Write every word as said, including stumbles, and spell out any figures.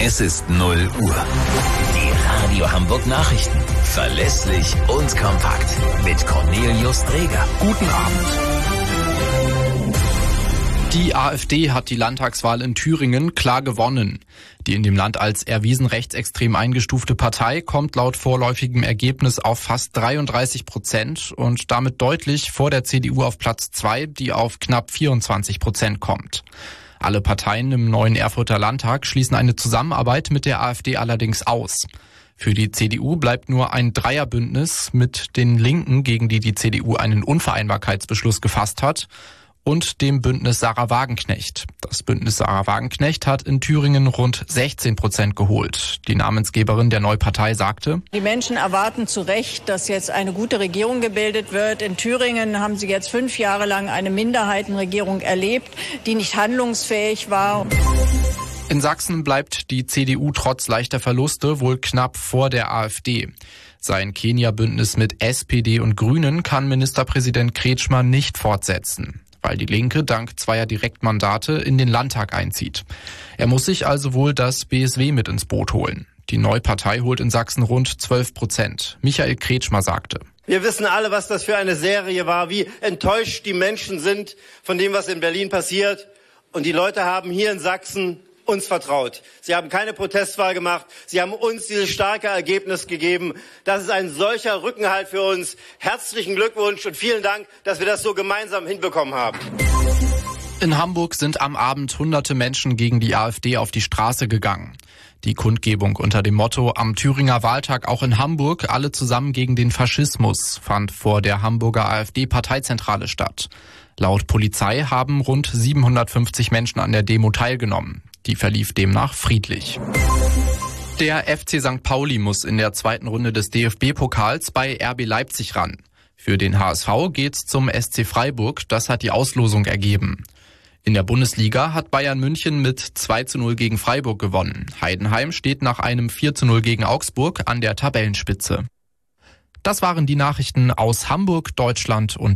Es ist null Uhr. Die Radio Hamburg Nachrichten. Verlässlich und kompakt. Mit Cornelius Dreger. Guten Abend. Die AfD hat die Landtagswahl in Thüringen klar gewonnen. Die in dem Land als erwiesen rechtsextrem eingestufte Partei kommt laut vorläufigem Ergebnis auf fast dreiunddreißig Prozent und damit deutlich vor der C D U auf Platz zwei, die auf knapp vierundzwanzig Prozent kommt. Alle Parteien im neuen Erfurter Landtag schließen eine Zusammenarbeit mit der AfD allerdings aus. Für die C D U bleibt nur ein Dreierbündnis mit den Linken, gegen die die C D U einen Unvereinbarkeitsbeschluss gefasst hat, und dem Bündnis Sarah Wagenknecht. Das Bündnis Sarah Wagenknecht hat in Thüringen rund sechzehn Prozent geholt. Die Namensgeberin der Neupartei sagte: Die Menschen erwarten zu Recht, dass jetzt eine gute Regierung gebildet wird. In Thüringen haben sie jetzt fünf Jahre lang eine Minderheitenregierung erlebt, die nicht handlungsfähig war. In Sachsen bleibt die C D U trotz leichter Verluste wohl knapp vor der AfD. Sein Kenia-Bündnis mit S P D und Grünen kann Ministerpräsident Kretschmer nicht fortsetzen, weil die Linke dank zweier Direktmandate in den Landtag einzieht. Er muss sich also wohl das B S W mit ins Boot holen. Die Neupartei holt in Sachsen rund zwölf Prozent. Michael Kretschmer sagte: Wir wissen alle, was das für eine Serie war, wie enttäuscht die Menschen sind von dem, was in Berlin passiert. Und die Leute haben hier in Sachsen uns vertraut. Sie haben keine Protestwahl gemacht. Sie haben uns dieses starke Ergebnis gegeben. Das ist ein solcher Rückenhalt für uns. Herzlichen Glückwunsch und vielen Dank, dass wir das so gemeinsam hinbekommen haben. In Hamburg sind am Abend hunderte Menschen gegen die AfD auf die Straße gegangen. Die Kundgebung unter dem Motto „Am Thüringer Wahltag auch in Hamburg, alle zusammen gegen den Faschismus" fand vor der Hamburger AfD-Parteizentrale statt. Laut Polizei haben rund siebenhundertfünfzig Menschen an der Demo teilgenommen. Die verlief demnach friedlich. Der F C Sankt Pauli muss in der zweiten Runde des D F B-Pokals bei R B Leipzig ran. Für den H S V geht's zum S C Freiburg, das hat die Auslosung ergeben. In der Bundesliga hat Bayern München mit zwei zu null gegen Freiburg gewonnen. Heidenheim steht nach einem vier zu null gegen Augsburg an der Tabellenspitze. Das waren die Nachrichten aus Hamburg, Deutschland und